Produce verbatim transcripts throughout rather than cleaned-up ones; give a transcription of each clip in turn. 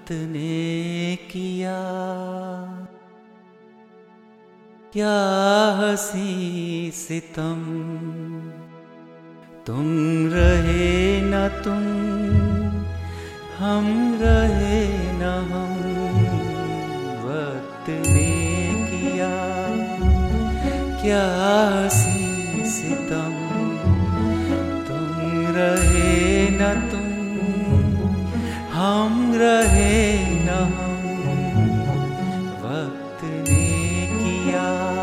वक्त ने किया क्या हंसी सितम, तुम रहे न तुम, हम रहे न हम। वक्त ने किया क्या हंसी सितम, तुम रहे न तुम, हम रहे न हम। वक्त ने किया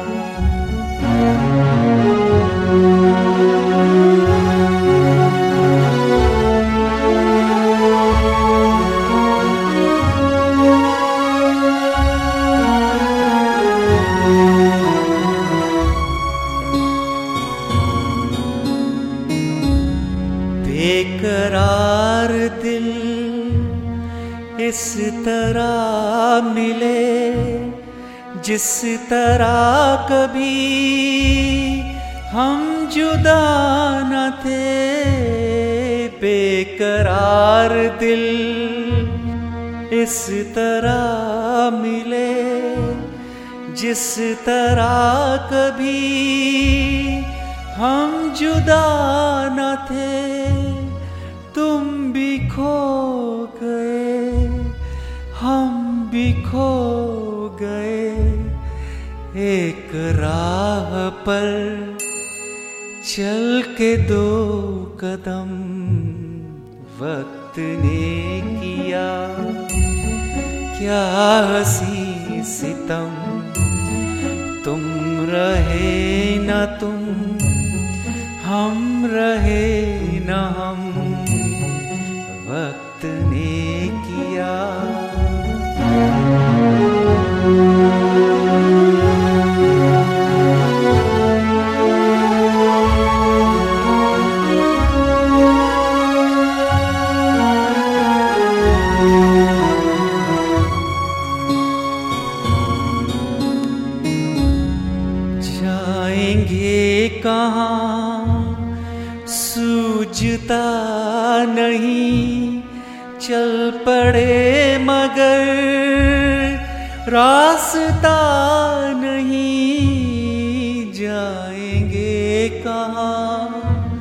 बेकरार दिल इस तरह मिले जिस तरह कभी हम जुदा न थे। बेकरार दिल इस तरह मिले जिस तरह कभी हम जुदा न थे। तुम भी खो गए, हम भी खो गए, एक राह पर चल के दो कदम। वक्त ने किया क्या हंसी सितम, तुम रहे न तुम, हम रहे न हम। वक्त ने किया जाएंगे कहाँ सूझता नहीं, चल पड़े मगर रास्ता नहीं। जाएंगे कहाँ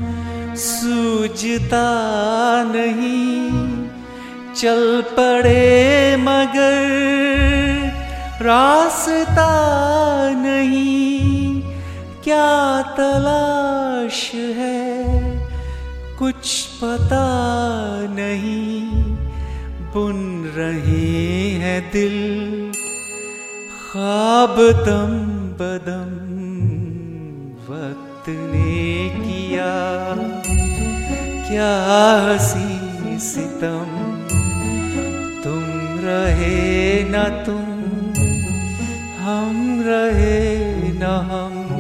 सूझता नहीं, चल पड़े मगर रास्ता नहीं। क्या तलाश है कुछ पता नहीं, बुन रहे हैं दिल ख्वाब दम बदम। वक्त ने किया क्या हंसी सितम, तुम रहे न तुम, हम रहे न हम।